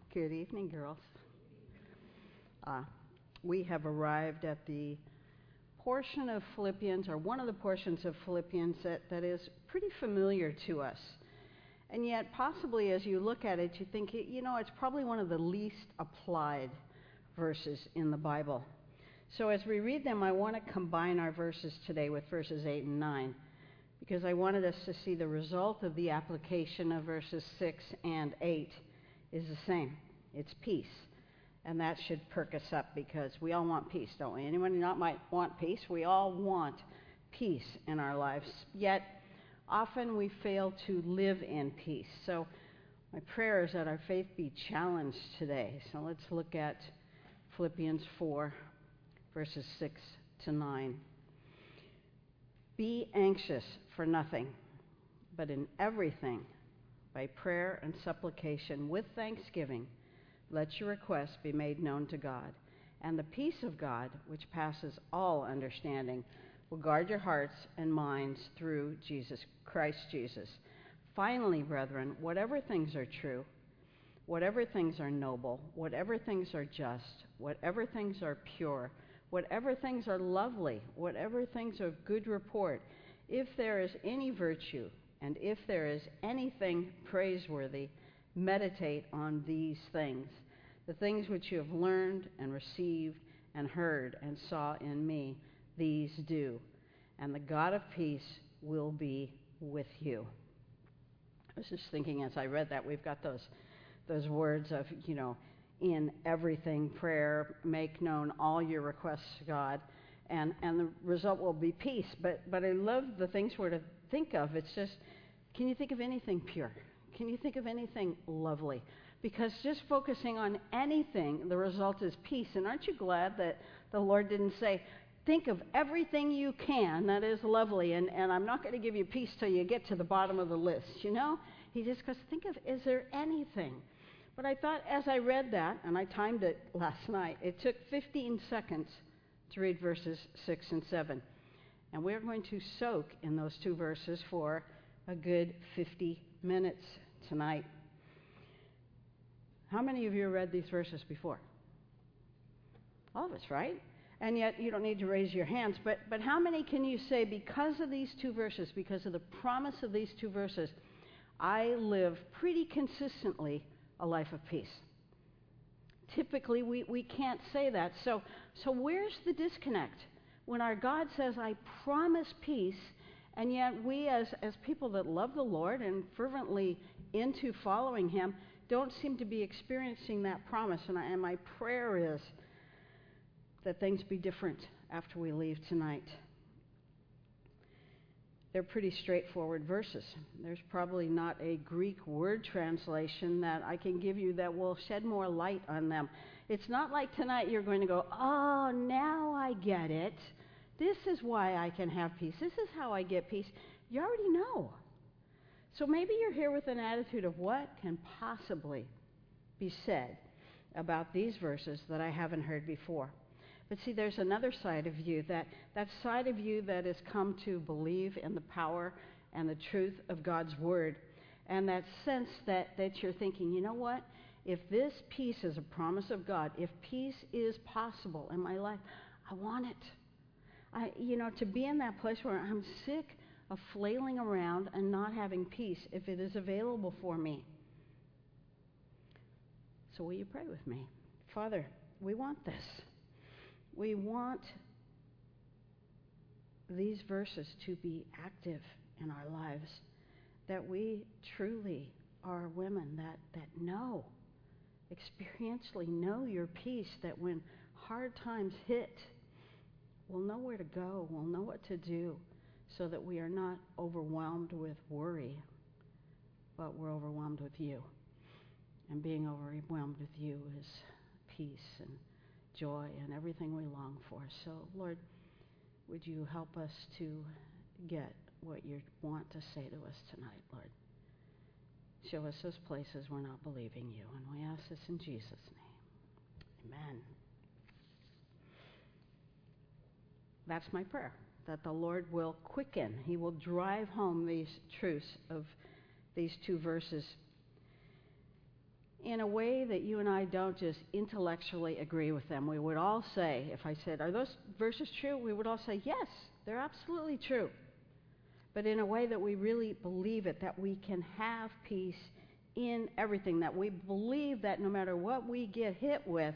Good evening, girls. We have arrived at the portion of Philippians, or one of the portions of Philippians that is pretty familiar to us. And yet, possibly as you look at it, you think, it's probably one of the least applied verses in the Bible. So as we read them, I want to combine our verses today with verses 8 and 9, because I wanted us to see the result of the application of verses 6 and 8 is the same. It's peace. And that should perk us up, because we all want peace, don't we? Anyone not might want peace? We all want peace in our lives. Yet, often we fail to live in peace. So my prayer is that our faith be challenged today. So let's look at Philippians 4, verses 6 to 9. Be anxious for nothing, but in everything, by prayer and supplication, with thanksgiving, let your requests be made known to God. And the peace of God, which passes all understanding, will guard your hearts and minds through Christ Jesus. Finally, brethren, whatever things are true, whatever things are noble, whatever things are just, whatever things are pure, whatever things are lovely, whatever things are of good report, if there is any virtue, and if there is anything praiseworthy, meditate on these things. The things which you have learned and received and heard and saw in me, these do. And the God of peace will be with you. I was just thinking as I read that, we've got those words of, in everything, prayer, make known all your requests to God, and the result will be peace. But I love the things we're to think of. It's just, can you think of anything pure? Can you think of anything lovely? Because just focusing on anything, the result is peace. And aren't you glad that the Lord didn't say, think of everything you can that is lovely, and I'm not going to give you peace till you get to the bottom of the list, He just goes, think of, is there anything? But I thought as I read that, and I timed it last night, it took 15 seconds to read verses 6 and 7. And we're going to soak in those two verses for a good 50 minutes tonight. How many of you have read these verses before? All of us, right? And yet you don't need to raise your hands. But how many can you say, because of these two verses, because of the promise of these two verses, I live pretty consistently a life of peace? Typically, we can't say that. So where's the disconnect? When our God says, I promise peace, and yet we as people that love the Lord and fervently into following Him don't seem to be experiencing that promise. And my prayer is that things be different after we leave tonight. They're pretty straightforward verses. There's probably not a Greek word translation that I can give you that will shed more light on them. It's not like tonight you're going to go, oh, now I get it. This is why I can have peace. This is how I get peace. You already know. So maybe you're here with an attitude of what can possibly be said about these verses that I haven't heard before. But see, there's another side of you, that side of you that has come to believe in the power and the truth of God's Word. And that sense that you're thinking, you know what? If this peace is a promise of God, if peace is possible in my life, I want it. To be in that place where I'm sick of flailing around and not having peace, if it is available for me. So will you pray with me? Father, we want this. We want these verses to be active in our lives, that we truly are women that know, experientially know your peace, that when hard times hit, we'll know where to go, we'll know what to do, so that we are not overwhelmed with worry, but we're overwhelmed with you. And being overwhelmed with you is peace and joy and everything we long for. So, Lord, would you help us to get what you want to say to us tonight, Lord? Show us those places we're not believing you. And we ask this in Jesus' name. Amen. That's my prayer, that the Lord will quicken. He will drive home these truths of these two verses. in a way that you and I don't just intellectually agree with them. We would all say, if I said, are those verses true? We would all say, yes, they're absolutely true. But in a way that we really believe it, that we can have peace in everything, that we believe that no matter what we get hit with,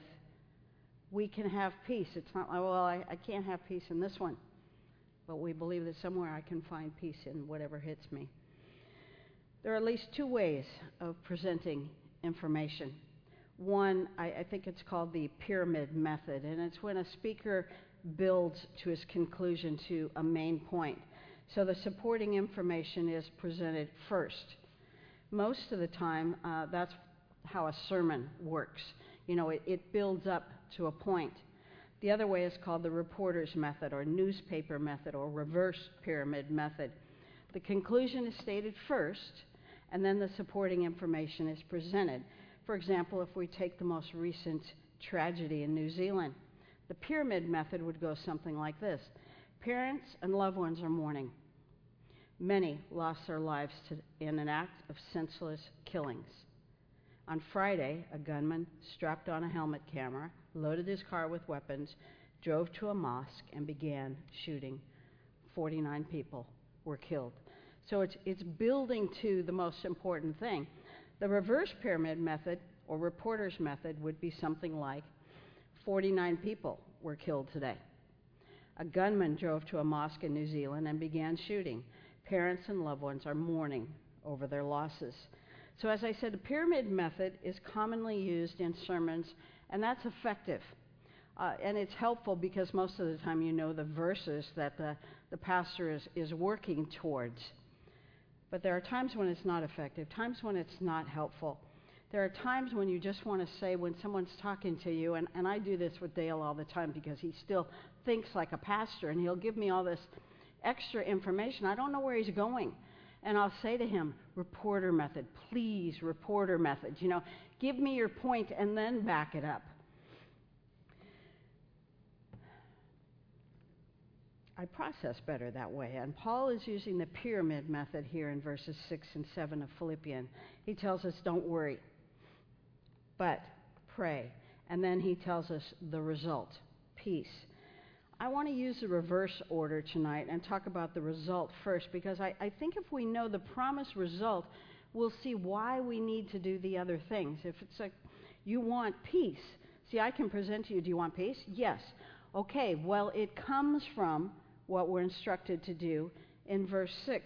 we can have peace. It's not like, well, I can't have peace in this one. But we believe that somewhere I can find peace in whatever hits me. There are at least two ways of presenting information. One, I think it's called the pyramid method, and it's when a speaker builds to his conclusion to a main point. So the supporting information is presented first. Most of the time, that's how a sermon works. You know, it builds up to a point. The other way is called the reporter's method or newspaper method or reverse pyramid method. The conclusion is stated first, and then the supporting information is presented. For example, if we take the most recent tragedy in New Zealand, the pyramid method would go something like this. Parents and loved ones are mourning. Many lost their lives in an act of senseless killings. On Friday, a gunman strapped on a helmet camera, loaded his car with weapons, drove to a mosque, and began shooting. 49 people were killed. So it's building to the most important thing. The reverse pyramid method, or reporter's method, would be something like 49 people were killed today. A gunman drove to a mosque in New Zealand and began shooting. Parents and loved ones are mourning over their losses. So as I said, the pyramid method is commonly used in sermons, and that's effective. And it's helpful because most of the time you know the verses that the pastor is working towards. But there are times when it's not effective, times when it's not helpful. There are times when you just want to say, when someone's talking to you, and I do this with Dale all the time because he still thinks like a pastor, and he'll give me all this extra information. I don't know where he's going. And I'll say to him, reporter method, please, reporter method. You know, give me your point and then back it up. I process better that way. And Paul is using the pyramid method here in verses 6 and 7 of Philippians. He tells us, don't worry, but pray. And then he tells us the result, peace. I want to use the reverse order tonight and talk about the result first, because I think if we know the promised result, we'll see why we need to do the other things. If it's like, you want peace. See, I can present to you, do you want peace? Yes. Okay, well, it comes from what we're instructed to do in verse 6.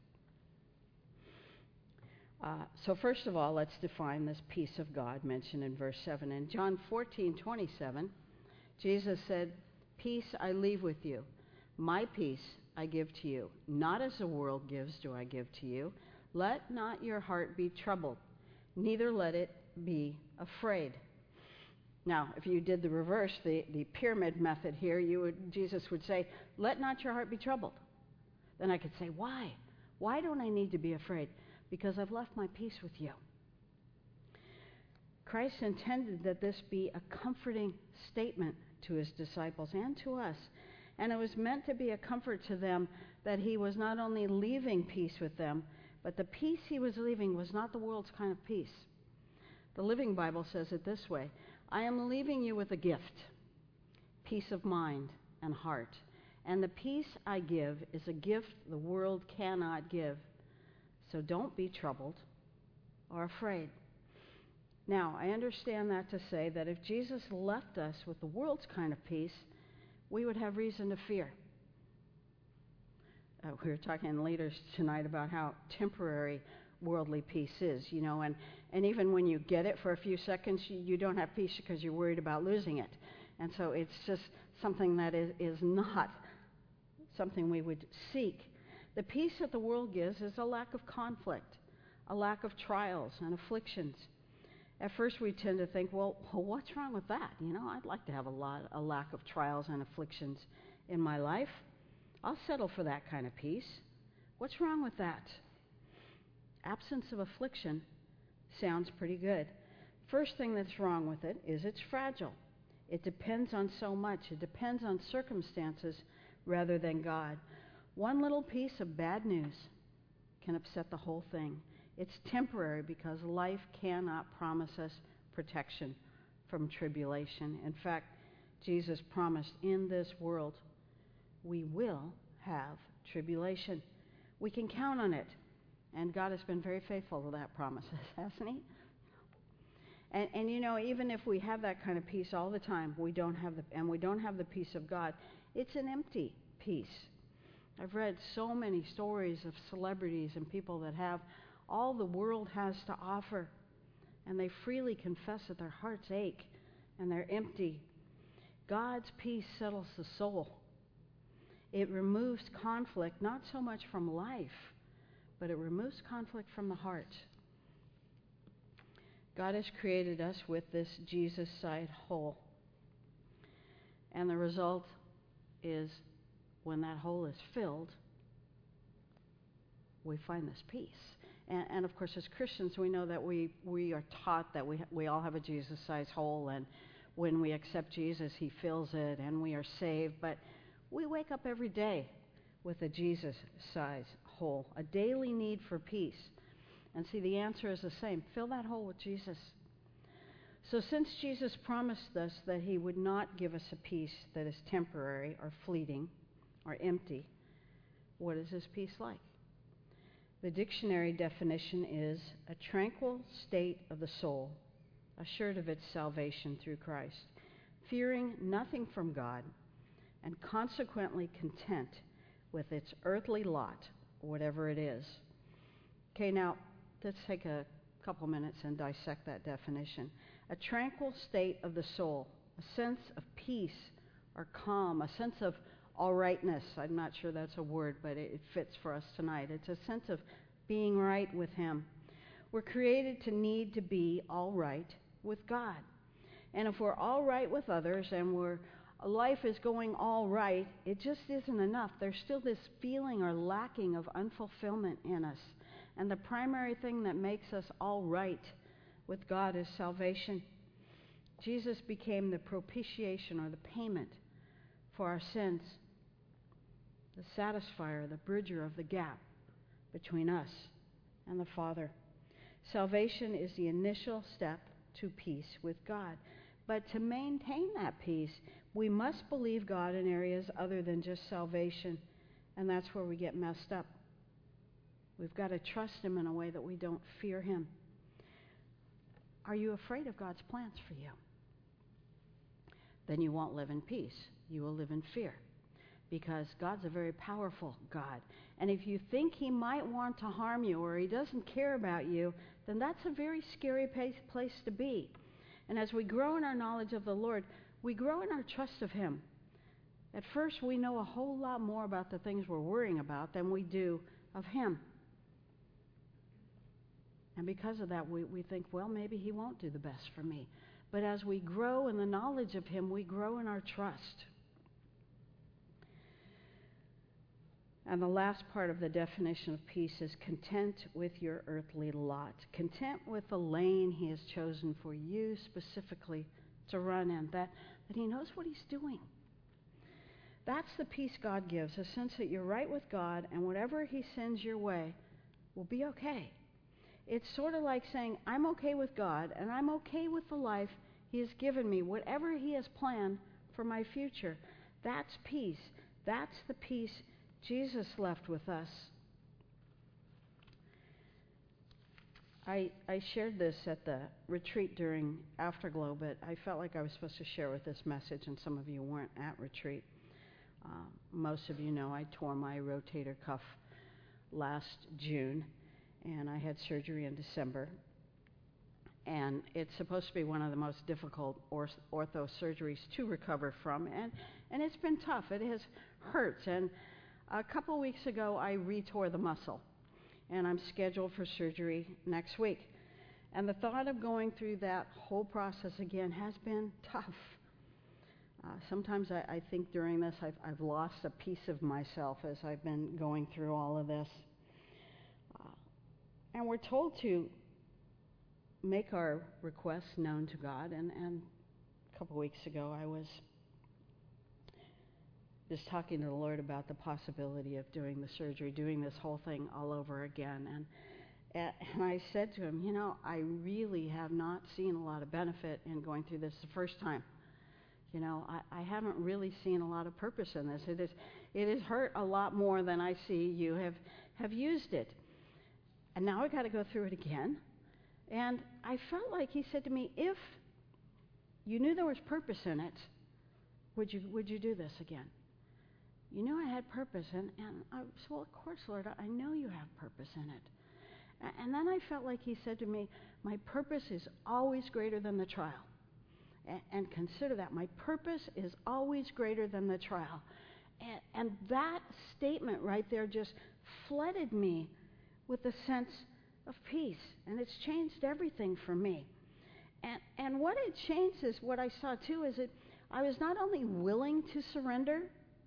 So first of all, let's define this peace of God mentioned in verse 7. In John 14:27, Jesus said, peace I leave with you. My peace I give to you. Not as the world gives do I give to you. Let not your heart be troubled, neither let it be afraid. Now, if you did the reverse, the pyramid method here, Jesus would say, let not your heart be troubled. Then I could say, why? Why don't I need to be afraid? Because I've left my peace with you. Christ intended that this be a comforting statement to his disciples and to us. And it was meant to be a comfort to them that he was not only leaving peace with them, but the peace he was leaving was not the world's kind of peace. The Living Bible says it this way, I am leaving you with a gift, peace of mind and heart. And the peace I give is a gift the world cannot give. So don't be troubled or afraid. Now, I understand that to say that if Jesus left us with the world's kind of peace, we would have reason to fear. We were talking in leaders tonight about how temporary worldly peace is, you know, and even when you get it for a few seconds, you don't have peace because you're worried about losing it. And so it's just something that is not something we would seek. The peace that the world gives is a lack of conflict, a lack of trials and afflictions. At first we tend to think, well, what's wrong with that? You know, I'd like to have a lack of trials and afflictions in my life. I'll settle for that kind of peace. What's wrong with that? Absence of affliction sounds pretty good. First thing that's wrong with it is it's fragile. It depends on so much. It depends on circumstances rather than God. One little piece of bad news can upset the whole thing. It's temporary because life cannot promise us protection from tribulation. In fact, Jesus promised in this world we will have tribulation. We can count on it. And God has been very faithful to that promise, hasn't he? And you know, even if we have that kind of peace all the time, we don't have the peace of God. It's an empty peace. I've read so many stories of celebrities and people that have all the world has to offer, and they freely confess that their hearts ache and they're empty. God's peace settles the soul. It removes conflict, not so much from life, but it removes conflict from the heart. God has created us with this Jesus-sized hole. And the result is when that hole is filled, we find this peace. And of course, as Christians, we know that we are taught that we all have a Jesus-sized hole, and when we accept Jesus, he fills it, and we are saved. But we wake up every day with a Jesus-sized hole, a daily need for peace. And see, the answer is the same. Fill that hole with Jesus. So since Jesus promised us that he would not give us a peace that is temporary or fleeting or empty, what is this peace like? The dictionary definition is a tranquil state of the soul, assured of its salvation through Christ, fearing nothing from God, and consequently content with its earthly lot, whatever it is. Okay, now let's take a couple minutes and dissect that definition. A tranquil state of the soul, a sense of peace or calm, a sense of all rightness. I'm not sure that's a word, but it fits for us tonight. It's a sense of being right with him. We're created to need to be all right with God. And if we're all right with others and life is going all right, it just isn't enough. There's still this feeling or lacking of unfulfillment in us. And the primary thing that makes us all right with God is salvation. Jesus became the propitiation or the payment for our sins, the satisfier, the bridger of the gap between us and the Father. Salvation is the initial step to peace with God. But to maintain that peace, we must believe God in areas other than just salvation, and that's where we get messed up. We've got to trust him in a way that we don't fear him. Are you afraid of God's plans for you? Then you won't live in peace. You will live in fear, because God's a very powerful God. And if you think he might want to harm you or he doesn't care about you, then that's a very scary place to be. And as we grow in our knowledge of the Lord, we grow in our trust of him. At first, we know a whole lot more about the things we're worrying about than we do of him. And because of that, we think, well, maybe he won't do the best for me. But as we grow in the knowledge of him, we grow in our trust. And the last part of the definition of peace is content with your earthly lot. Content with the lane he has chosen for you specifically to run in, that he knows what he's doing. That's the peace God gives, a sense that you're right with God, and whatever he sends your way will be okay. It's sort of like saying, I'm okay with God, and I'm okay with the life he has given me, whatever he has planned for my future. That's peace. That's the peace Jesus left with us. I shared this at the retreat during Afterglow, but I felt like I was supposed to share with this message, and some of you weren't at retreat. Most of you know I tore my rotator cuff last June, and I had surgery in December. And it's supposed to be one of the most difficult ortho surgeries to recover from, and it's been tough. It has hurt. And a couple weeks ago, I retore the muscle, and I'm scheduled for surgery next week. And the thought of going through that whole process again has been tough. Sometimes I think during this I've lost a piece of myself as I've been going through all of this. And we're told to make our requests known to God. And a couple weeks ago I was just talking to the Lord about the possibility of doing the surgery, doing this whole thing all over again. And I said to him, I really have not seen a lot of benefit in going through this the first time. I haven't really seen a lot of purpose in this. It has hurt a lot more than I see you have used it. And now I got to go through it again. And I felt like he said to me, if you knew there was purpose in it, would you do this again? You knew I had purpose. And I said, well, of course, Lord, I know you have purpose in it. And then I felt like he said to me, my purpose is always greater than the trial. And consider that. My purpose is always greater than the trial. And that statement right there just flooded me with a sense of peace. And it's changed everything for me. And what it changed is what I saw too is that I was not only willing to surrender,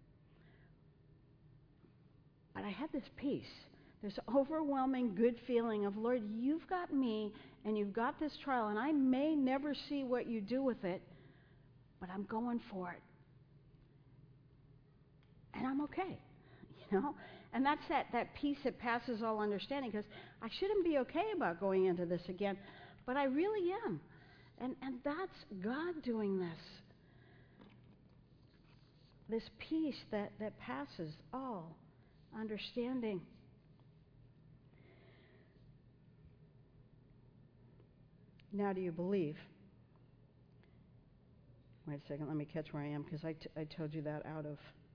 but I had this peace. This overwhelming good feeling of, Lord, you've got me and you've got this trial, and I may never see what you do with it, but I'm going for it. And I'm okay, And that's that peace that passes all understanding, because I shouldn't be okay about going into this again, but I really am. And that's God doing this. This peace that passes all understanding. Now do you believe? Wait a second, let me catch where I am, because I told you that out of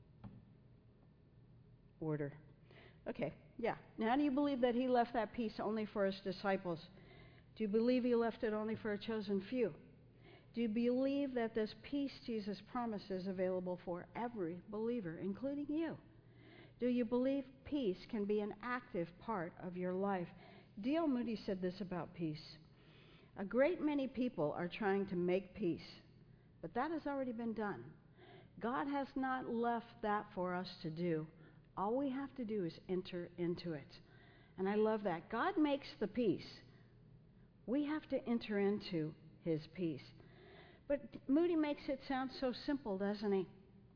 order. Okay, yeah. Now do you believe that he left that peace only for his disciples? Do you believe he left it only for a chosen few? Do you believe that this peace Jesus promised is available for every believer, including you? Do you believe peace can be an active part of your life? D.L. Moody said this about peace. A great many people are trying to make peace, but that has already been done. God has not left that for us to do. All we have to do is enter into it. And I love that. God makes the peace. We have to enter into his peace. But Moody makes it sound so simple, doesn't he?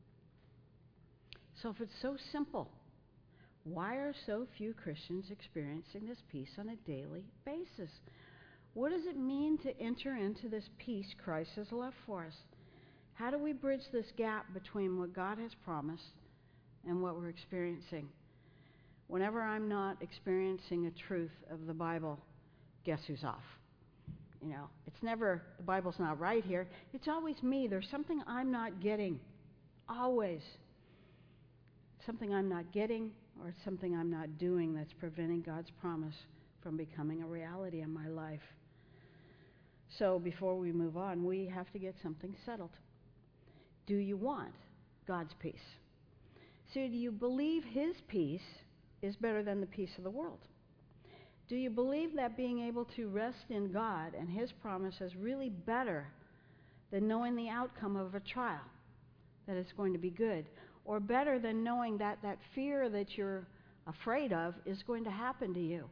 So if it's so simple, why are so few Christians experiencing this peace on a daily basis? What does it mean to enter into this peace Christ has left for us? How do we bridge this gap between what God has promised and what we're experiencing? Whenever I'm not experiencing a truth of the Bible, guess who's off? It's never, the Bible's not right here. It's always me. There's something I'm not getting. Always. Something I'm not getting, or it's something I'm not doing that's preventing God's promise from becoming a reality in my life. So before we move on, we have to get something settled. Do you want God's peace? So do you believe his peace is better than the peace of the world? Do you believe that being able to rest in God and his promise is really better than knowing the outcome of a trial, that it's going to be good? Or better than knowing that that fear that you're afraid of is going to happen to you?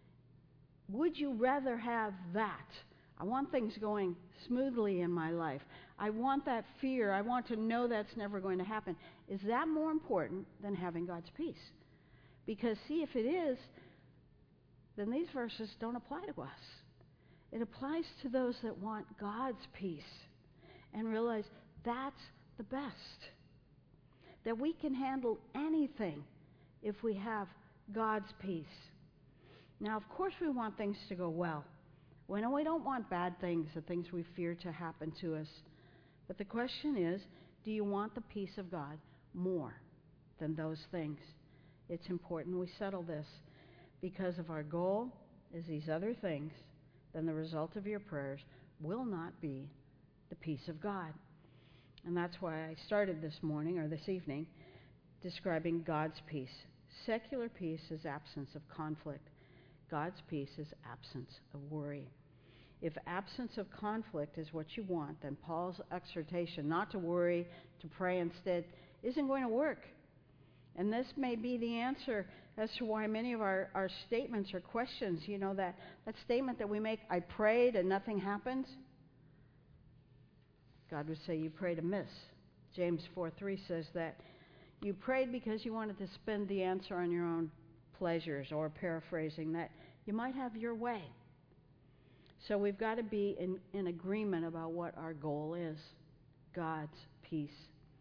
Would you rather have that? I want things going smoothly in my life. I want that fear. I want to know that's never going to happen. Is that more important than having God's peace? Because, see, if it is, then these verses don't apply to us. It applies to those that want God's peace and realize that's the best. That we can handle anything if we have God's peace. Now, of course, we want things to go well. We don't want bad things, the things we fear to happen to us. But the question is, do you want the peace of God more than those things? It's important we settle this, because if our goal is these other things, then the result of your prayers will not be the peace of God. And that's why I started this morning, or this evening, describing God's peace. Secular peace is absence of conflict. God's peace is absence of worry. If absence of conflict is what you want, then Paul's exhortation not to worry, to pray instead, isn't going to work. And this may be the answer as to why many of our statements or questions, that statement that we make, I prayed and nothing happened. God would say you prayed amiss. James 4:3 says that you prayed because you wanted to spend the answer on your own pleasures, or paraphrasing, that you might have your way. So we've got to be in agreement about what our goal is, God's peace.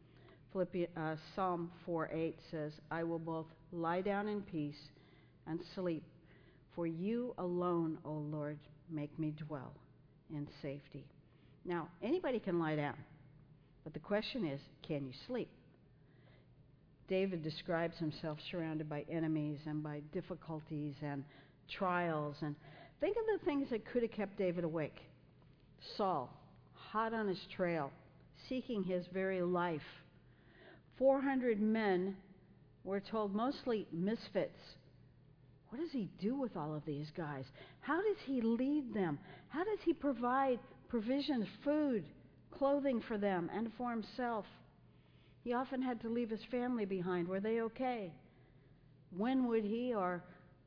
Psalm 4:8 says, I will both lie down in peace and sleep, for you alone, O Lord, make me dwell in safety. Now, anybody can lie down, but the question is, can you sleep? David describes himself surrounded by enemies and by difficulties and trials. And think of the things that could have kept David awake. Saul, hot on his trail, seeking his very life. 400 men, we're told, mostly misfits. What does he do with all of these guys? How does he lead them? How does he provide provisions, food, clothing for them and for himself? He often had to leave his family behind. Were they okay? When would he, or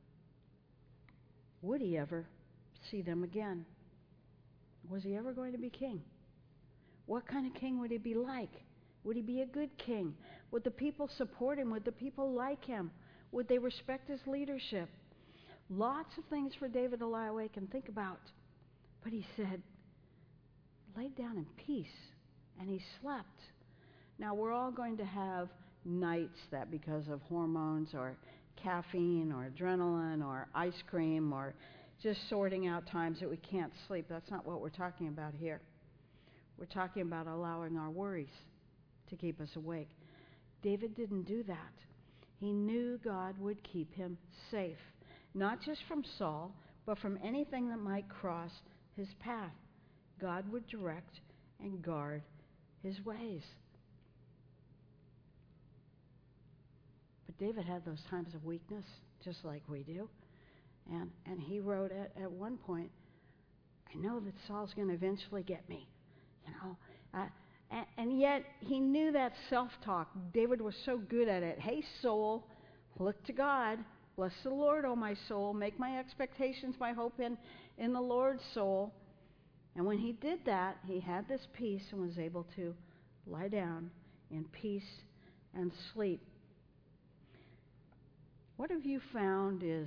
would he ever see them again? Was he ever going to be king? What kind of king would he be like? Would he be a good king? Would the people support him? Would the people like him? Would they respect his leadership? Lots of things for David to lie awake and think about. But he said, laid down in peace, and he slept. Now, we're all going to have nights that, because of hormones or caffeine or adrenaline or ice cream or just sorting out times that we can't sleep. That's not what we're talking about here. We're talking about allowing our worries to keep us awake. David didn't do that. He knew God would keep him safe, not just from Saul, but from anything that might cross his path. God would direct and guard his ways. But David had those times of weakness, just like we do. And he wrote at one point, I know that Saul's going to eventually get me. And yet he knew that self-talk. David was so good at it. Hey, soul, look to God. Bless the Lord, O my soul. Make my expectations, my hope in the Lord's soul. And when he did that, he had this peace and was able to lie down in peace and sleep. What have you found is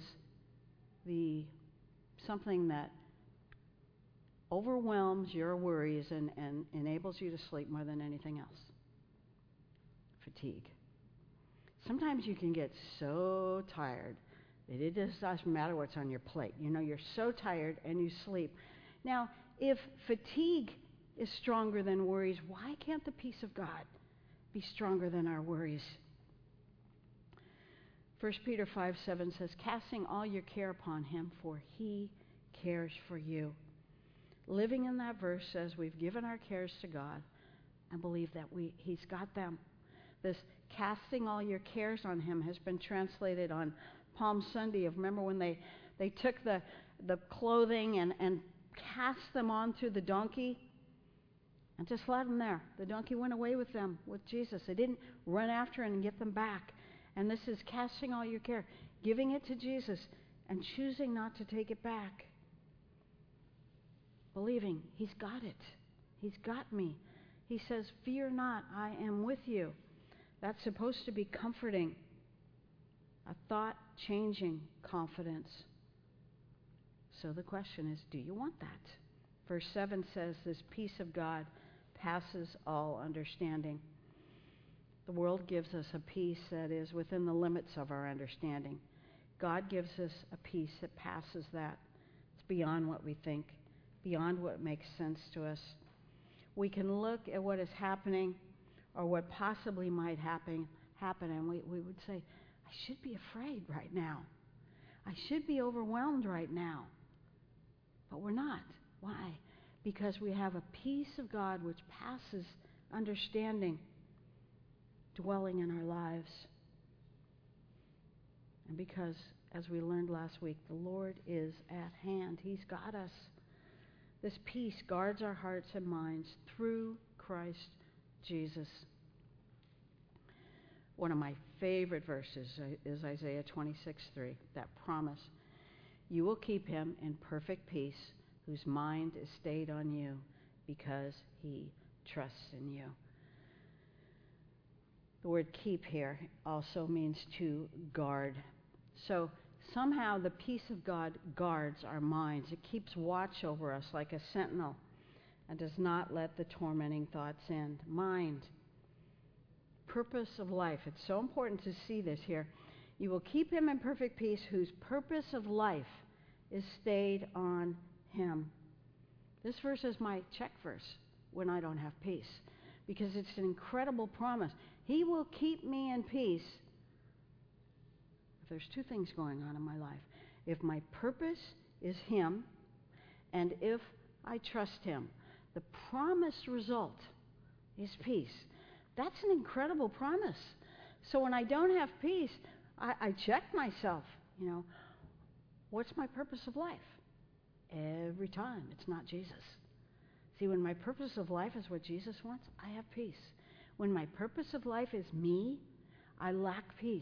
something that overwhelms your worries and enables you to sleep more than anything else? Fatigue. Sometimes you can get so tired that it just doesn't matter what's on your plate. You're so tired and you sleep. Now, if fatigue is stronger than worries, why can't the peace of God be stronger than our worries? 1 Peter 5:7 says, casting all your care upon him, for he cares for you. Living in that verse says we've given our cares to God and believe that he's got them. This casting all your cares on him has been translated on Palm Sunday. Remember when they took the clothing and cast them onto the donkey and just left them there. The donkey went away with them, with Jesus. They didn't run after and get them back. And this is casting all your care, giving it to Jesus and choosing not to take it back. Believing he's got it. He's got me. He says, fear not, I am with you. That's supposed to be comforting. A thought-changing confidence. So the question is, do you want that? Verse 7 says, this peace of God passes all understanding. The world gives us a peace that is within the limits of our understanding. God gives us a peace that passes that. It's beyond what we think, beyond what makes sense to us. We can look at what is happening or what possibly might happen, and we would say, I should be afraid right now. I should be overwhelmed right now. But we're not. Why? Because we have a peace of God which passes understanding dwelling in our lives. And because, as we learned last week, the Lord is at hand. He's got us. This peace guards our hearts and minds through Christ Jesus. One of my favorite verses is Isaiah 26:3, that promise. You will keep him in perfect peace, whose mind is stayed on you, because he trusts in you. The word keep here also means to guard. So Somehow the peace of God guards our minds. It keeps watch over us like a sentinel and does not let the tormenting thoughts in. Mind. Purpose of life. It's so important to see this here. You will keep him in perfect peace whose purpose of life is stayed on him. This verse is my check verse when I don't have peace, because it's an incredible promise. He will keep me in peace if there's two things going on in my life. If my purpose is him, and if I trust him. The promised result is peace. That's an incredible promise. So when I don't have peace, I check myself, what's my purpose of life? Every time it's not Jesus. See, when my purpose of life is what Jesus wants, I have peace. When my purpose of life is me, I lack peace.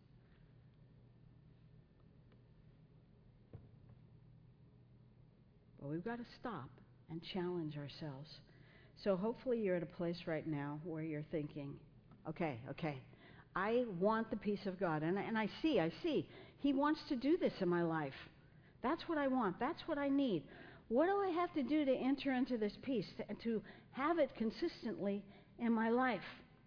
But we've got to stop and challenge ourselves. So hopefully you're at a place right now where you're thinking, okay, I want the peace of God. And I see, he wants to do this in my life. That's what I want. That's what I need. What do I have to do to enter into this peace, to have it consistently in my life?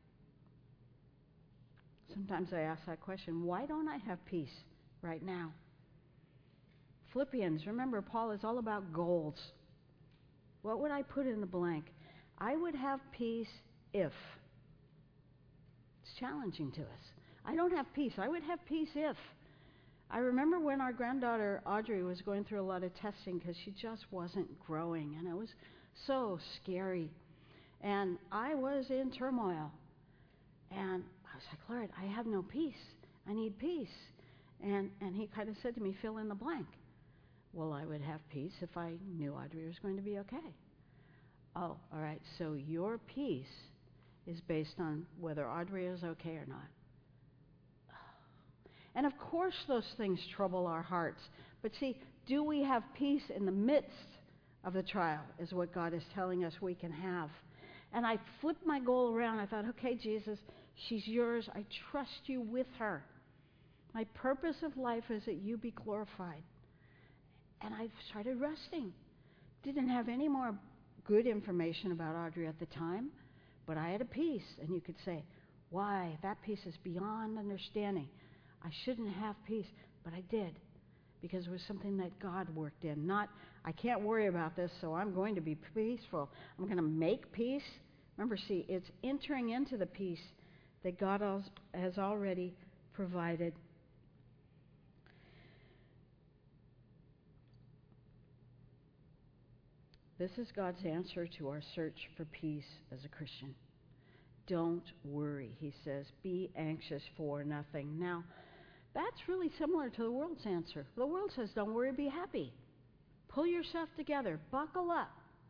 Sometimes I ask that question, why don't I have peace right now? Philippians, remember, Paul is all about goals. What would I put in the blank? I would have peace if. It's challenging to us. I don't have peace. I would have peace if. I remember when our granddaughter Audrey was going through a lot of testing because she just wasn't growing, and it was so scary. And I was in turmoil. And I was like, Lord, I have no peace. I need peace. And he kind of said to me, fill in the blank. Well, I would have peace if I knew Audrey was going to be okay. Oh, all right, so your peace is based on whether Audrey is okay or not. And of course those things trouble our hearts. But see, do we have peace in the midst of the trial is what God is telling us we can have. And I flipped my goal around. I thought, okay, Jesus, she's yours. I trust you with her. My purpose of life is that you be glorified. And I started resting. Didn't have any more good information about Audrey at the time, but I had a peace. And you could say, why? That peace is beyond understanding. I shouldn't have peace, but I did, because it was something that God worked in. Not, I can't worry about this, so I'm going to be peaceful. I'm going to make peace. Remember, see, it's entering into the peace that God has already provided. This is God's answer to our search for peace as a Christian. Don't worry, he says. Be anxious for nothing. Now, that's really similar to the world's answer. The world says, don't worry, be happy. Pull yourself together. Buckle up.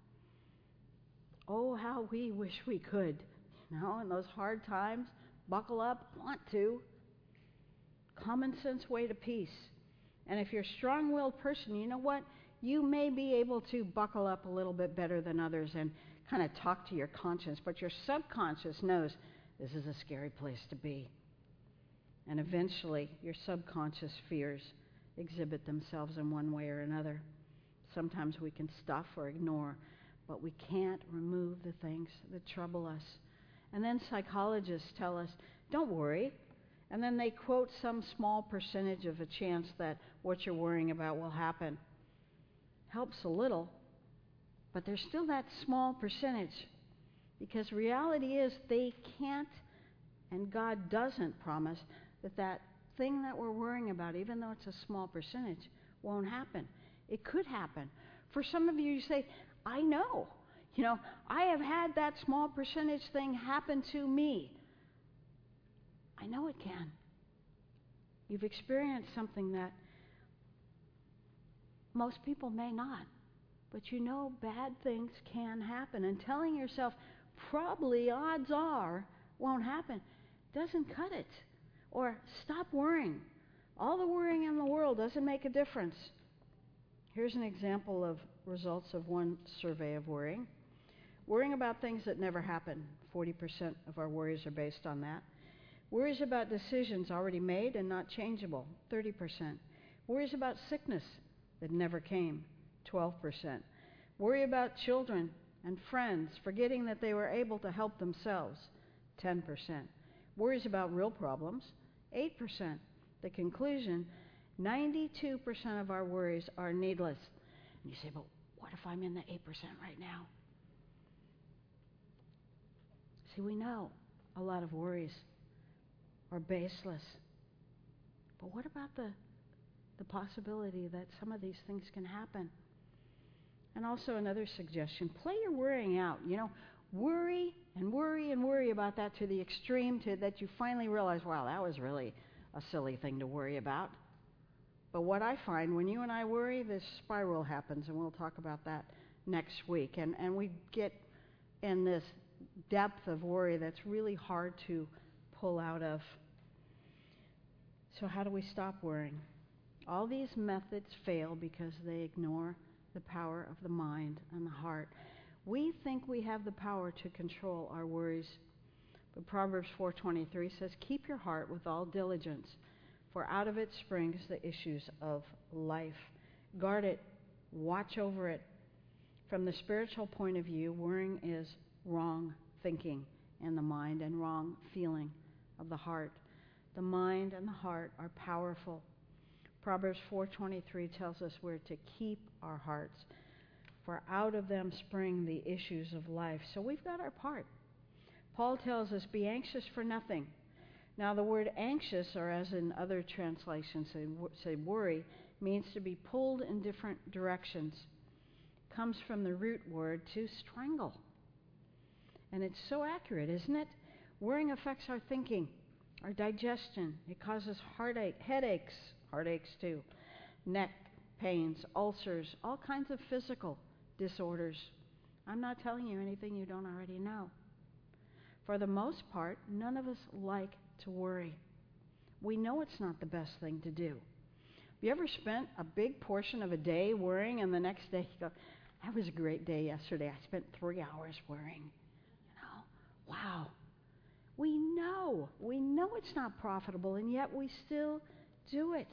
Oh, how we wish we could. In those hard times, buckle up, want to. Common sense way to peace. And if you're a strong-willed person, you know what? You may be able to buckle up a little bit better than others and kind of talk to your conscience, but your subconscious knows this is a scary place to be. And eventually, your subconscious fears exhibit themselves in one way or another. Sometimes we can stuff or ignore, but we can't remove the things that trouble us. And then psychologists tell us, don't worry. And then they quote some small percentage of a chance that what you're worrying about will happen. Helps a little, but there's still that small percentage, because reality is they can't, and God doesn't promise that thing that we're worrying about, even though it's a small percentage, won't happen. It could happen. For some of you, you say, I know. I have had that small percentage thing happen to me. I know it can. You've experienced something that most people may not. But bad things can happen. And telling yourself, probably odds are, won't happen, doesn't cut it. Or stop worrying. All the worrying in the world doesn't make a difference. Here's an example of results of one survey of worrying. Worrying about things that never happen. 40% of our worries are based on that. Worries about decisions already made and not changeable. 30%. Worries about sickness that never came, 12%. Worry about children and friends, forgetting that they were able to help themselves, 10%. Worries about real problems, 8%. The conclusion, 92% of our worries are needless. And you say, but what if I'm in the 8% right now? See, we know a lot of worries are baseless. But what about the possibility that some of these things can happen? And also another suggestion, play your worrying out. Worry and worry and worry about that to the extreme that you finally realize, wow, that was really a silly thing to worry about. But what I find, when you and I worry, this spiral happens, and we'll talk about that next week. And we get in this depth of worry that's really hard to pull out of. So how do we stop worrying? All these methods fail because they ignore the power of the mind and the heart. We think we have the power to control our worries. But Proverbs 4:23 says, keep your heart with all diligence, for out of it springs the issues of life. Guard it. Watch over it. From the spiritual point of view, worrying is wrong thinking in the mind and wrong feeling of the heart. The mind and the heart are powerful. Proverbs 4:23 tells us we're to keep our hearts, for out of them spring the issues of life. So we've got our part. Paul tells us, be anxious for nothing. Now the word anxious, or as in other translations say worry, means to be pulled in different directions. Comes from the root word to strangle. And it's so accurate, isn't it? Worrying affects our thinking, our digestion. It causes headaches too, neck pains, ulcers, all kinds of physical disorders. I'm not telling you anything you don't already know. For the most part, none of us like to worry. We know it's not the best thing to do. Have you ever spent a big portion of a day worrying, and the next day you go, that was a great day yesterday. I spent 3 hours worrying. Wow. We know it's not profitable, and yet we still do it.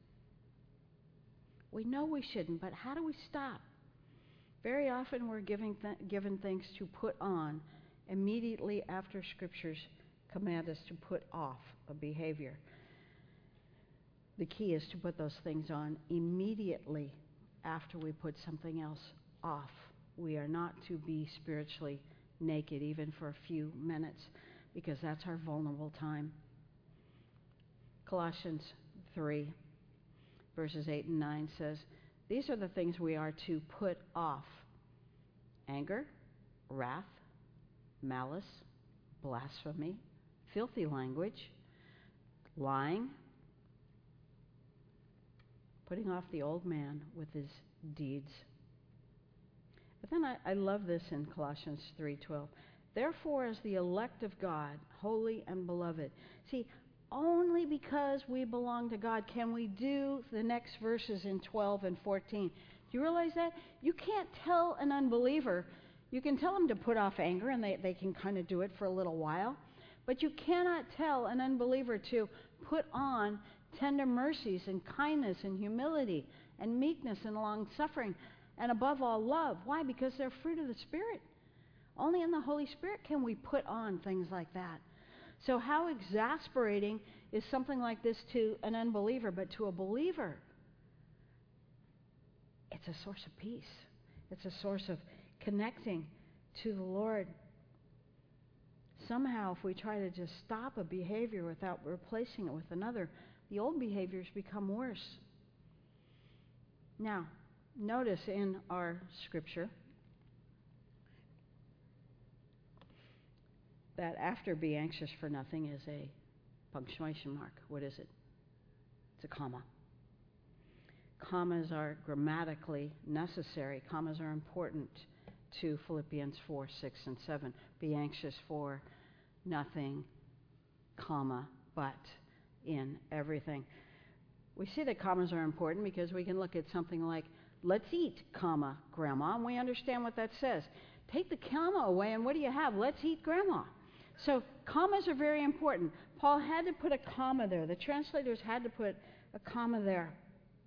We know we shouldn't, but how do we stop? Very often we're given things to put on immediately after Scriptures command us to put off a behavior. The key is to put those things on immediately after we put something else off. We are not to be spiritually naked even for a few minutes, because that's our vulnerable time. Colossians 3, verses 8 and 9 says, these are the things we are to put off: anger, wrath, malice, blasphemy, filthy language, lying, putting off the old man with his deeds. But then I love this in Colossians 3:12. Therefore, as the elect of God, holy and beloved. See, only because we belong to God can we do the next verses in 12 and 14. Do you realize that? You can't tell an unbeliever. You can tell them to put off anger, and they can kind of do it for a little while. But you cannot tell an unbeliever to put on tender mercies and kindness and humility and meekness and long-suffering, and above all, love. Why? Because they're fruit of the Spirit. Only in the Holy Spirit can we put on things like that. So how exasperating is something like this to an unbeliever, but to a believer, it's a source of peace. It's a source of connecting to the Lord. Somehow, if we try to just stop a behavior without replacing it with another, the old behaviors become worse. Now, notice in our scripture that after be anxious for nothing is a punctuation mark. What is it? It's a comma. Commas are grammatically necessary. Commas are important to Philippians 4, 6, and 7. Be anxious for nothing, comma, but in everything. We see that commas are important because we can look at something like, let's eat, comma, Grandma, and we understand what that says. Take the comma away, and what do you have? Let's eat, Grandma. So commas are very important. Paul had to put a comma there. The translators had to put a comma there.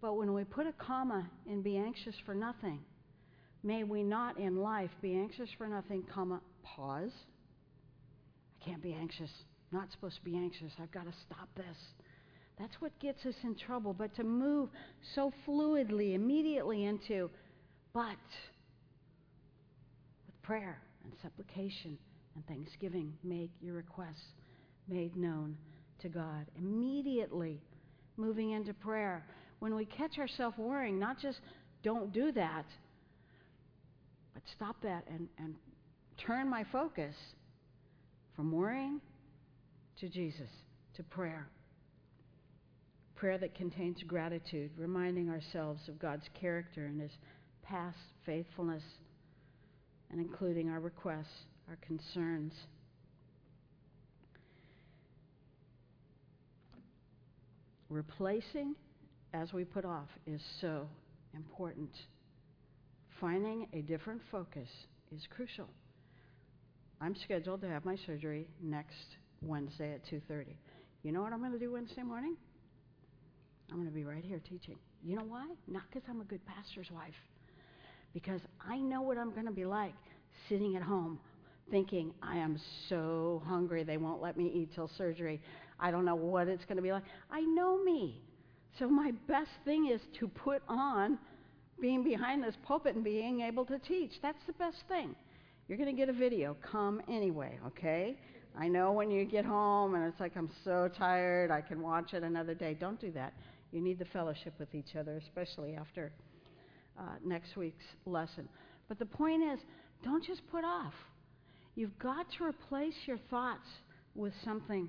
But when we put a comma in be anxious for nothing, may we not in life be anxious for nothing, comma, pause. I can't be anxious. Not supposed to be anxious. I've got to stop this. That's what gets us in trouble. But to move so fluidly, immediately into, but with prayer and supplication and thanksgiving, make your requests made known to God. Immediately moving into prayer. When we catch ourselves worrying, not just don't do that, but stop that and turn my focus from worrying to Jesus, to prayer. Prayer that contains gratitude, reminding ourselves of God's character and His past faithfulness, and including our requests, our concerns. Replacing as we put off is so important. Finding a different focus is crucial. I'm scheduled to have my surgery next Wednesday at 2:30. You know what I'm going to do Wednesday morning? I'm going to be right here teaching. You know why? Not because I'm a good pastor's wife. Because I know what I'm going to be like sitting at home thinking, I am so hungry, they won't let me eat till surgery. I don't know what it's going to be like. I know me. So my best thing is to put on being behind this pulpit and being able to teach. That's the best thing. You're going to get a video. Come anyway, okay? I know when you get home and it's like, I'm so tired, I can watch it another day. Don't do that. You need the fellowship with each other, especially after next week's lesson. But the point is, don't just put off. You've got to replace your thoughts with something.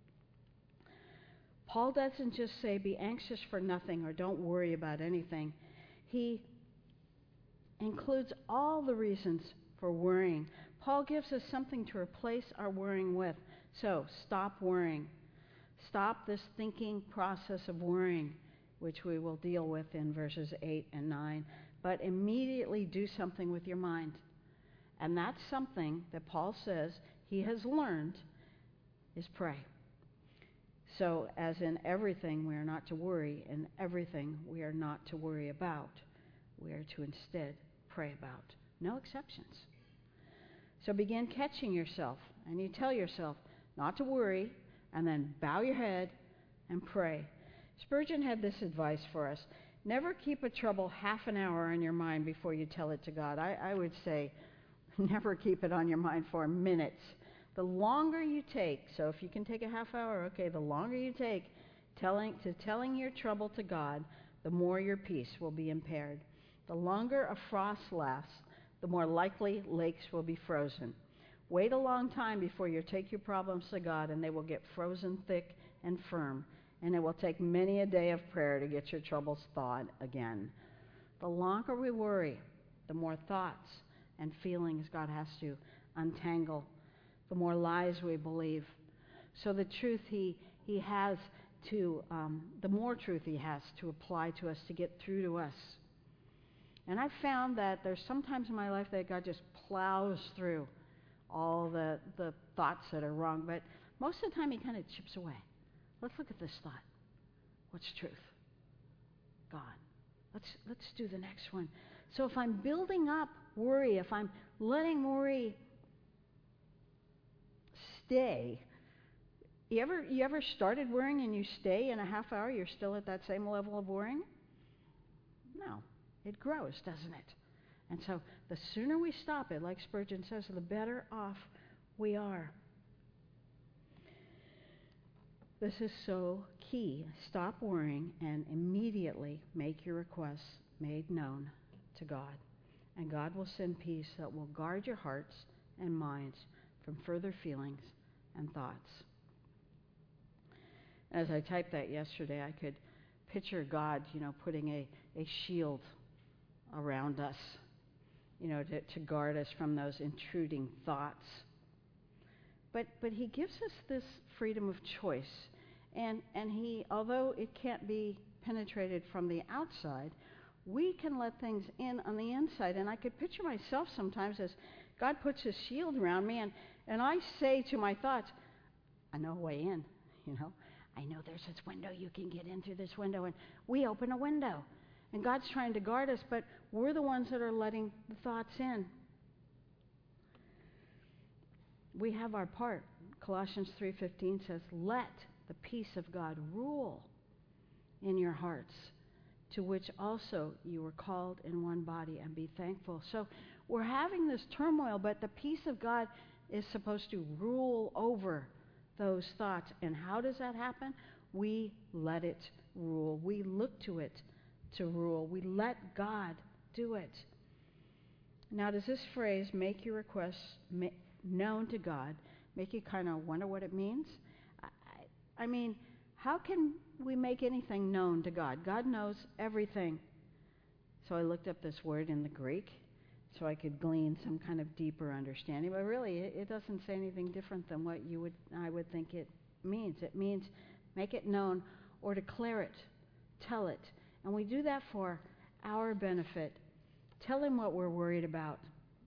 Paul doesn't just say be anxious for nothing or don't worry about anything. He includes all the reasons for worrying. Paul gives us something to replace our worrying with. So stop worrying. Stop this thinking process of worrying, which we will deal with in verses 8 and 9. But immediately do something with your mind. And that's something that Paul says he has learned is pray. So, as in everything, we are not to worry. In everything, we are not to worry about. We are to instead pray about. No exceptions. So begin catching yourself, and you tell yourself not to worry, and then bow your head and pray. Spurgeon had this advice for us. Never keep a trouble half an hour on your mind before you tell it to God. I would say never keep it on your mind for minutes. The longer you take, so if you can take a half hour, okay, the longer you take telling your trouble to God, the more your peace will be impaired. The longer a frost lasts, the more likely lakes will be frozen. Wait a long time before you take your problems to God, and they will get frozen thick and firm, and it will take many a day of prayer to get your troubles thawed again. The longer we worry, the more thoughts and feelings God has to untangle, the more lies we believe. So the truth he has to, the more truth he has to apply to us to get through to us. And I've found that there's sometimes in my life that God just plows through all the thoughts that are wrong, but most of the time he kind of chips away. Let's look at this thought. What's truth? God. Let's do the next one. So if I'm building up worry, if I'm letting worry stay, you ever started worrying and you stay in a half hour, you're still at that same level of worrying? No. It grows, doesn't it? And so the sooner we stop it, like Spurgeon says, the better off we are. This is so key. Stop worrying and immediately make your requests made known to God. And God will send peace that will guard your hearts and minds from further feelings and thoughts. As I typed that yesterday, I could picture God, putting a shield around us, to guard us from those intruding thoughts. But he gives us this freedom of choice. And he, although it can't be penetrated from the outside, we can let things in on the inside. And I could picture myself sometimes as God puts his shield around me, and I say to my thoughts, I know a way in, I know there's this window. You can get in through this window. And we open a window. And God's trying to guard us, but we're the ones that are letting the thoughts in. We have our part. Colossians 3:15 says, let the peace of God rule in your hearts, to which also you were called in one body, and be thankful. So we're having this turmoil, but the peace of God is supposed to rule over those thoughts. And how does that happen? We let it rule. We look to it to rule. We let God do it. Now, does this phrase, make your requests known to God, make you kind of wonder what it means? I mean, how can we make anything known to God? God knows everything. So I looked up this word in the Greek so I could glean some kind of deeper understanding. But really, it doesn't say anything different than what I would think it means. It means make it known or declare it, tell it. And we do that for our benefit. Tell him what we're worried about.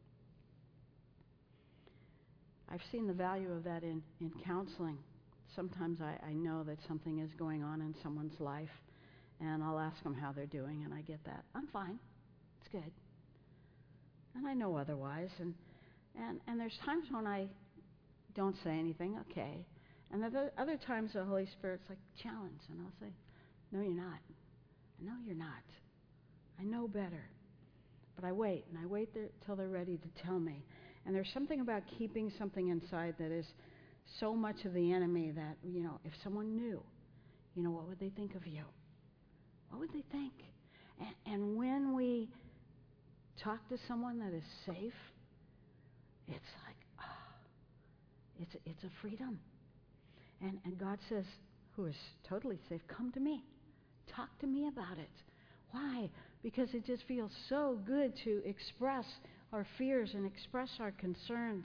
I've seen the value of that in counseling. Sometimes I know that something is going on in someone's life, and I'll ask them how they're doing, and I get that. I'm fine. It's good. And I know otherwise. And there's times when I don't say anything, okay. And other times the Holy Spirit's like, challenge. And I'll say, no, you're not. No, you're not. I know better. But I wait, and I wait till they're ready to tell me. And there's something about keeping something inside that is so much of the enemy that, if someone knew, what would they think of you? What would they think? And when we talk to someone that is safe, it's like, it's a freedom. And God says, who is totally safe, come to me. Talk to me about it. Why? Because it just feels so good to express our fears and express our concerns.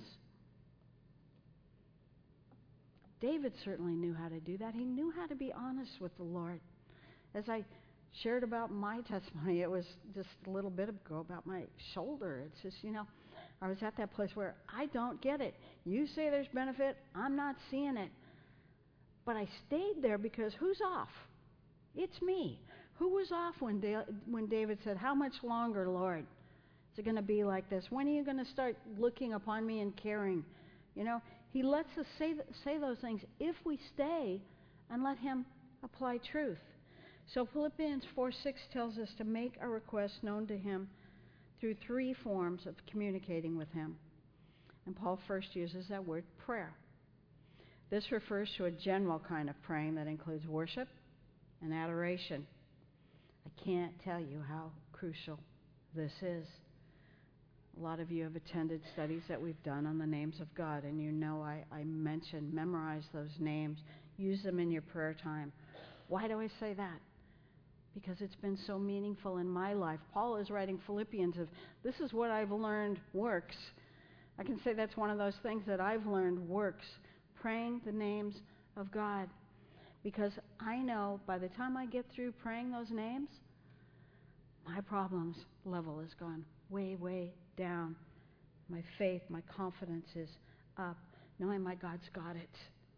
David certainly knew how to do that. He knew how to be honest with the Lord. As I shared about my testimony, it was just a little bit ago about my shoulder. It's just, I was at that place where I don't get it. You say there's benefit, I'm not seeing it. But I stayed there because who's off? It's me. Who was off when David said, how much longer, Lord? Is it going to be like this? When are you going to start looking upon me and caring? He lets us say those things if we stay and let him apply truth. So Philippians 4:6 tells us to make our requests known to him through three forms of communicating with him. And Paul first uses that word, prayer. This refers to a general kind of praying that includes worship and adoration. I can't tell you how crucial this is. A lot of you have attended studies that we've done on the names of God, and I mentioned, memorize those names, use them in your prayer time. Why do I say that? Because it's been so meaningful in my life. Paul is writing Philippians of, this is what I've learned works. I can say that's one of those things that I've learned works, praying the names of God. Because I know by the time I get through praying those names, my problems level has gone way, way down. My faith, my confidence is up, knowing my God's got it.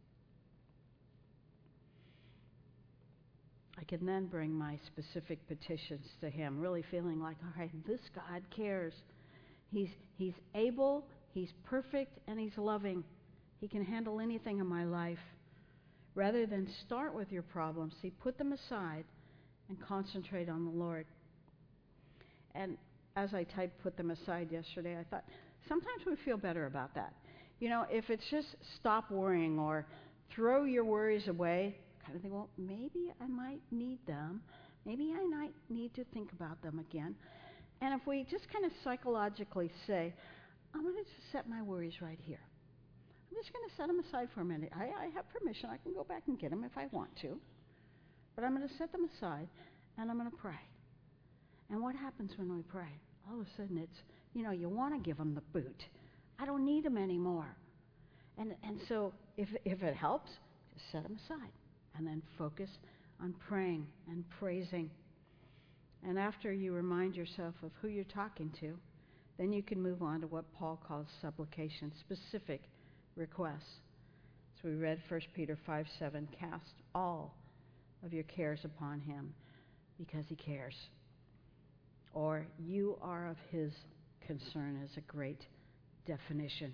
I can then bring my specific petitions to him, really feeling like, all right, this God cares. He's able, he's perfect, and he's loving. He can handle anything in my life. Rather than start with your problems, put them aside and concentrate on the Lord. And as I typed put them aside yesterday, I thought, sometimes we feel better about that. If it's just stop worrying or throw your worries away, kind of think, well, maybe I might need them. Maybe I might need to think about them again. And if we just kind of psychologically say, I'm going to just set my worries right here. I'm just going to set them aside for a minute. I have permission. I can go back and get them if I want to. But I'm going to set them aside, and I'm going to pray. And what happens when we pray? All of a sudden it's, you want to give them the boot. I don't need them anymore. And so if it helps, just set them aside. And then focus on praying and praising. And after you remind yourself of who you're talking to, then you can move on to what Paul calls supplication, specific requests. So we read 1 Peter 5:7, cast all of your cares upon him because he cares. Or you are of his concern is a great definition.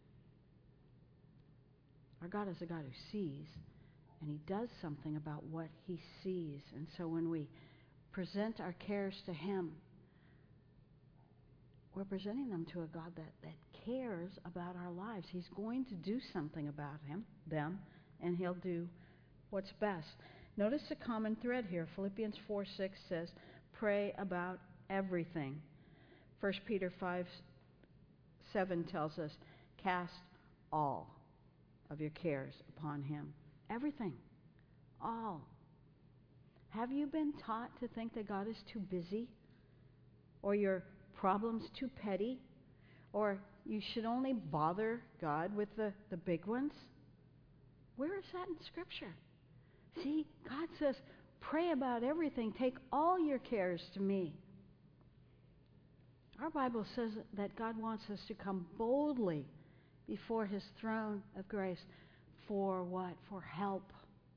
Our God is a God who sees, and he does something about what he sees. And so when we present our cares to him, we're presenting them to a God that cares about our lives. He's going to do something about them, and he'll do what's best. Notice the common thread here. Philippians 4:6 says, pray about everything. 1 Peter 5:7 tells us, cast all of your cares upon him. Everything. All. Have you been taught to think that God is too busy? Or your problems too petty? Or you should only bother God with the big ones? Where is that in Scripture? See, God says, pray about everything. Take all your cares to me. Our Bible says that God wants us to come boldly before his throne of grace. For what? For help.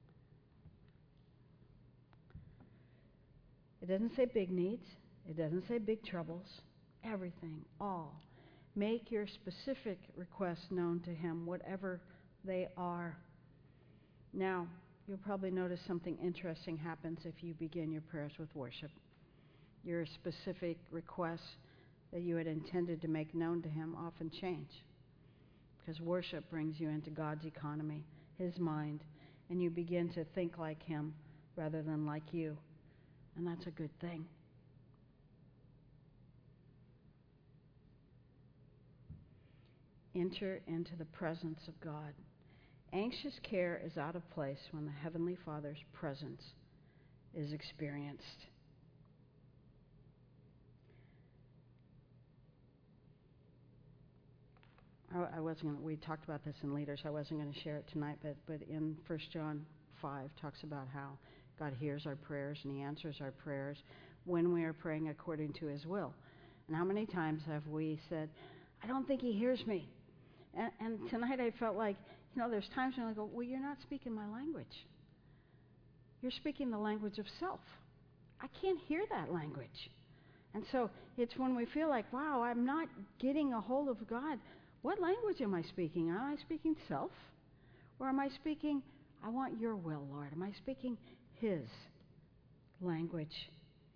It doesn't say big needs. It doesn't say big troubles. Everything, all. Make your specific requests known to him, whatever they are. Now, you'll probably notice something interesting happens if you begin your prayers with worship. Your specific requests that you had intended to make known to him often change, because worship brings you into God's economy, his mind, and you begin to think like him rather than like you. And that's a good thing. Enter into the presence of God. Anxious care is out of place when the Heavenly Father's presence is experienced. We talked about this in Leaders. I wasn't going to share it tonight, but in 1 John 5 talks about how God hears our prayers and he answers our prayers when we are praying according to his will. And how many times have we said, I don't think he hears me. And tonight I felt like, there's times when I go, well, you're not speaking my language. You're speaking the language of self. I can't hear that language. And so it's when we feel like, wow, I'm not getting a hold of God. What language am I speaking? Am I speaking self? Or am I speaking, I want your will, Lord? Am I speaking his language?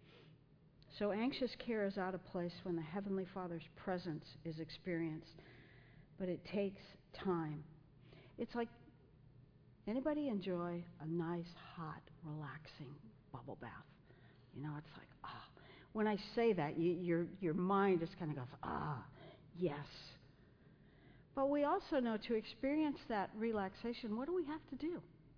So anxious care is out of place when the Heavenly Father's presence is experienced. But it takes time. It's like, anybody enjoy a nice, hot, relaxing bubble bath? It's like, When I say that, your mind just kind of goes, yes. But we also know to experience that relaxation, what do we have to do?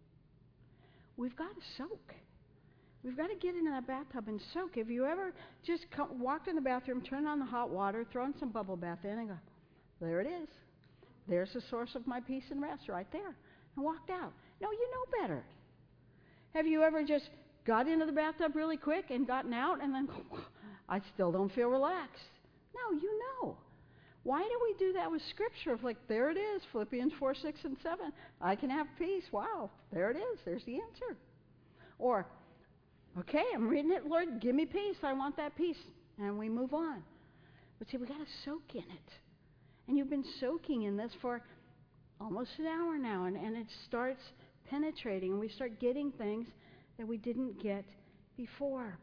We've got to soak. We've got to get into that bathtub and soak. Have you ever just walked in the bathroom, turned on the hot water, thrown some bubble bath in, and go, there it is. There's the source of my peace and rest right there, and walked out? No, you know better. Have you ever just got into the bathtub really quick and gotten out and then, I still don't feel relaxed? No, you know. Why do we do that with Scripture? Of like, there it is, Philippians 4, 6, and 7. I can have peace. Wow, there it is. There's the answer. Or, okay, I'm reading it. Lord, give me peace. I want that peace. And we move on. But see, we got to soak in it. And you've been soaking in this for almost an hour now, and it starts penetrating, and we start getting things that we didn't get before.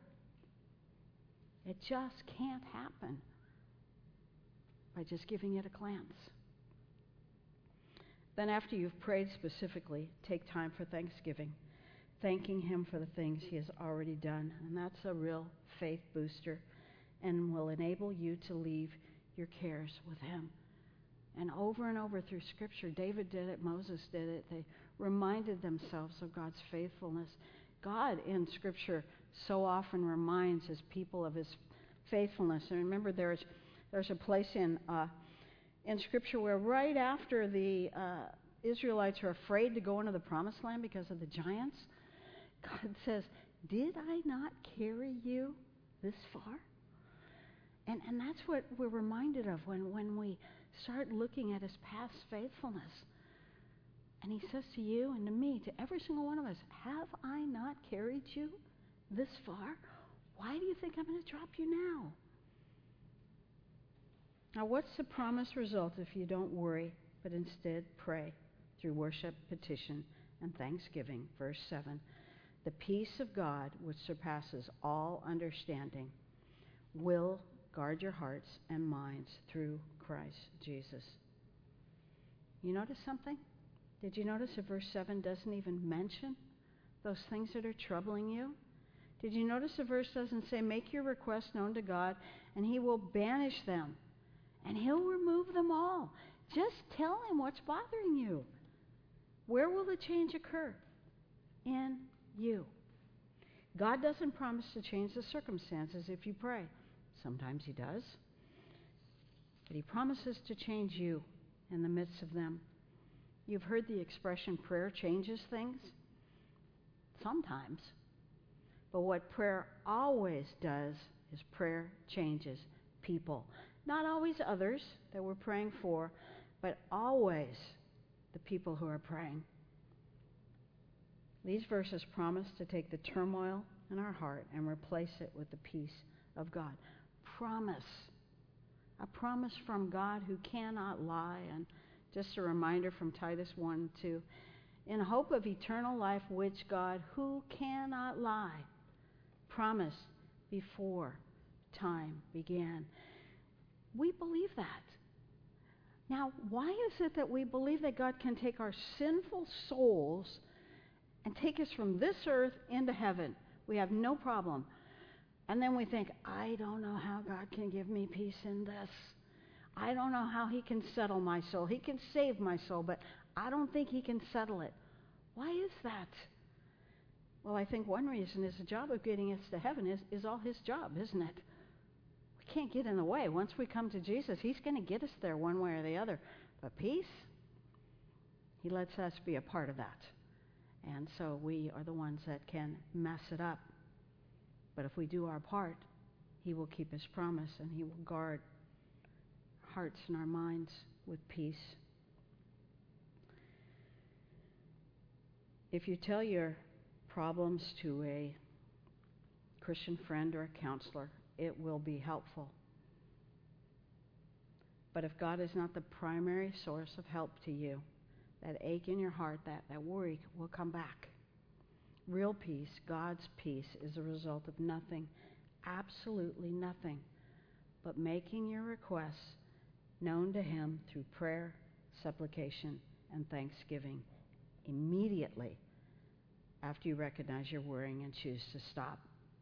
It just can't happen by just giving it a glance. Then after you've prayed specifically, take time for thanksgiving, thanking him for the things he has already done. And that's a real faith booster and will enable you to leave your cares with him. And over through Scripture, David did it, Moses did it. They reminded themselves of God's faithfulness. God in Scripture so often reminds his people of his faithfulness. And remember, there's a place in Scripture where right after the Israelites are afraid to go into the Promised Land because of the giants, God says, did I not carry you this far? And that's what we're reminded of when we start looking at his past faithfulness. And he says to you and to me, to every single one of us, have I not carried you this far? Why do you think I'm going to drop you now? Now, what's the promised result if you don't worry, but instead pray through worship, petition, and thanksgiving? Verse 7, the peace of God, which surpasses all understanding, will guard your hearts and minds through Christ Jesus. You notice something? Did you notice that verse 7 doesn't even mention those things that are troubling you? Did you notice the verse doesn't say, make your requests known to God, and he will banish them, and he'll remove them all? Just tell him what's bothering you. Where will the change occur? In you. God doesn't promise to change the circumstances if you pray. Sometimes he does. But he promises to change you in the midst of them. You've heard the expression, prayer changes things. Sometimes. But what prayer always does is prayer changes people. Not always others that we're praying for, but always the people who are praying. These verses promise to take the turmoil in our heart and replace it with the peace of God. Promise. A promise from God who cannot lie. And just a reminder from Titus 1:2, in hope of eternal life, which God, who cannot lie, promised before time began. We believe that. Now, why is it that we believe that God can take our sinful souls and take us from this earth into heaven? We have no problem. And then we think, I don't know how God can give me peace in this. I don't know how he can settle my soul. He can save my soul, but I don't think he can settle it. Why is that? Well, I think one reason is the job of getting us to heaven is all his job, isn't it? We can't get in the way. Once we come to Jesus, he's going to get us there one way or the other. But peace, he lets us be a part of that. And so we are the ones that can mess it up. But if we do our part, he will keep his promise and he will guard our hearts and our minds with peace. If you tell your problems to a Christian friend or a counselor, it will be helpful. But if God is not the primary source of help to you, that ache in your heart, that worry will come back. Real peace, God's peace, is a result of nothing, absolutely nothing, but making your requests known to him through prayer, supplication, and thanksgiving immediately after you recognize you're worrying and choose to stop.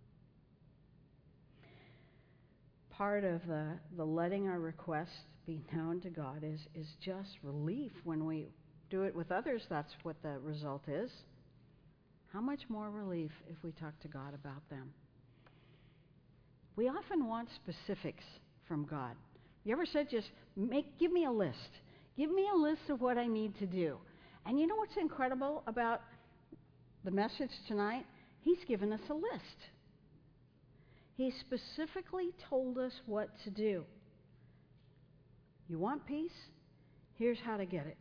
Part of the letting our requests be known to God is just relief. When we do it with others, that's what the result is. How much more relief if we talk to God about them? We often want specifics from God. You ever said, just give me a list. Give me a list of what I need to do. And you know what's incredible about the message tonight? He's given us a list. He specifically told us what to do. You want peace? Here's how to get it.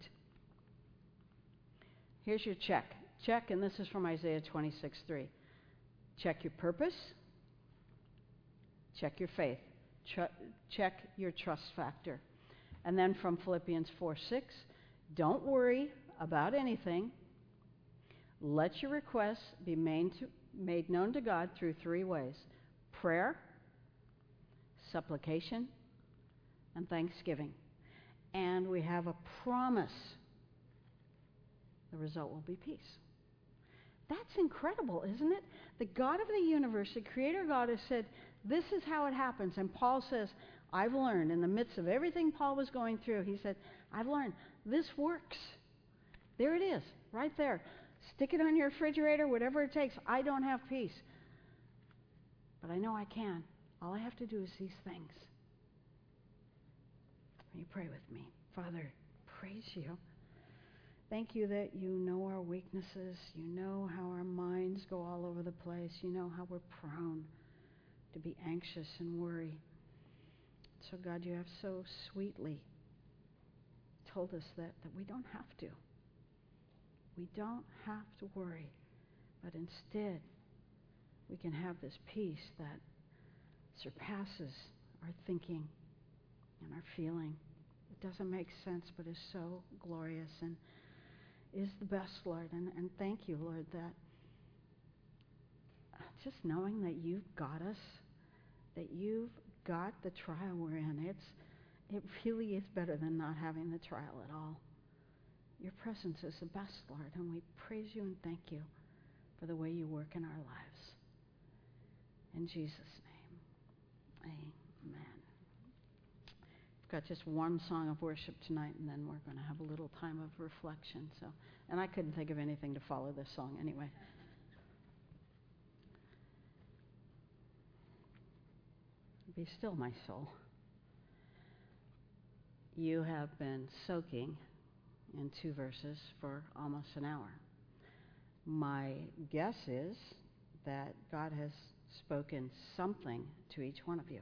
Here's your check. Check, and this is from Isaiah 26:3. Check your purpose. Check your faith. Check your trust factor. And then from Philippians 4:6, don't worry about anything. Let your requests be made known to God through three ways: prayer, supplication, and thanksgiving. And we have a promise. The result will be peace. That's incredible, isn't it? The God of the universe, the Creator God, has said, this is how it happens. And Paul says, I've learned, in the midst of everything Paul was going through, he said, I've learned, this works. There it is, right there. Stick it on your refrigerator, whatever it takes. I don't have peace. But I know I can. All I have to do is these things. Will you pray with me? Father, praise you. Thank you that you know our weaknesses. You know how our minds go all over the place. You know how we're prone to be anxious and worry. So, God, you have so sweetly told us that we don't have to. we don't have to worry, but instead we can have this peace that surpasses our thinking and our feeling. It doesn't make sense, but is so glorious and is the best, Lord. And thank you, Lord, that just knowing that you've got us, that you've got the trial we're in, it really is better than not having the trial at all. Your presence is the best, Lord, and we praise you and thank you for the way you work in our lives. In Jesus' name, amen. We've got just one song of worship tonight, and then we're going to have a little time of reflection. And I couldn't think of anything to follow this song anyway. Be still, my soul. You have been soaking in 2 verses for almost an hour. My guess is that God has spoken something to each one of you.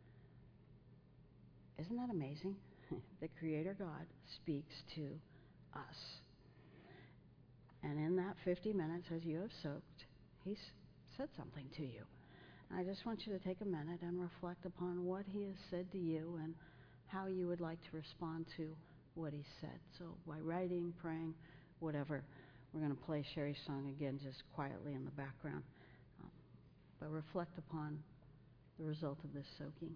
Isn't that amazing? The Creator God speaks to us. And in that 50 minutes, as you have soaked, He's said something to you. I just want you to take a minute and reflect upon what He has said to you and how you would like to respond to what He said. So by writing, praying, whatever, we're going to play Sherry's song again just quietly in the background. But reflect upon the result of this soaking.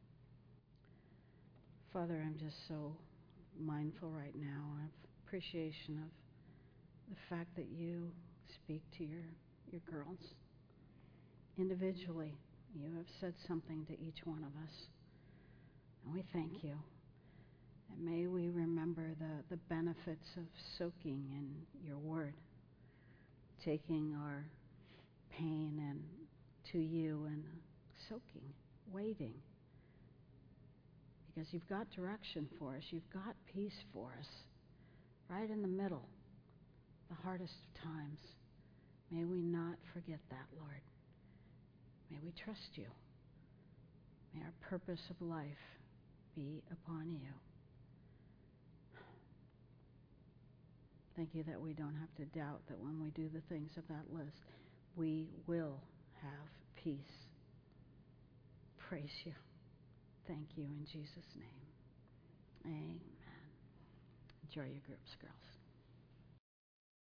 Father, I'm just so mindful right now of appreciation of the fact that you speak to your girls. Individually, you have said something to each one of us. And we thank you. And may we remember the benefits of soaking in your word, taking our pain and to you and soaking, waiting. Because you've got direction for us. You've got peace for us. Right in the middle, the hardest of times. May we not forget that, Lord. May we trust you. May our purpose of life be upon you. Thank you that we don't have to doubt that when we do the things of that list, we will have peace. Praise you. Thank you in Jesus' name. Amen. Enjoy your groups, girls.